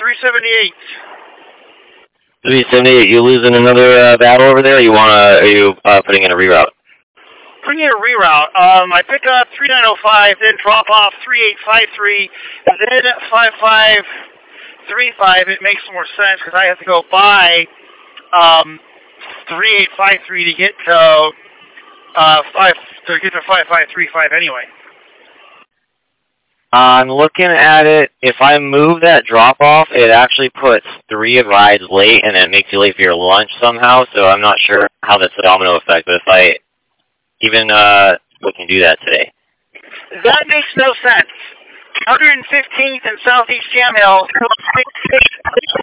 378. 378. You losing another battle over there? Or are you putting in a reroute? Putting in a reroute. I pick up 3905, then drop off 3853, then 5535. It makes more sense because I have to go by 3853 to get to 5535 anyway. I'm looking at it. If I move that drop-off, it actually puts 3 rides late, and it makes you late for your lunch somehow, so I'm not sure how that's a domino effect, but if I even we can do that today. That makes no sense. 115th and Southeast Jam Hill,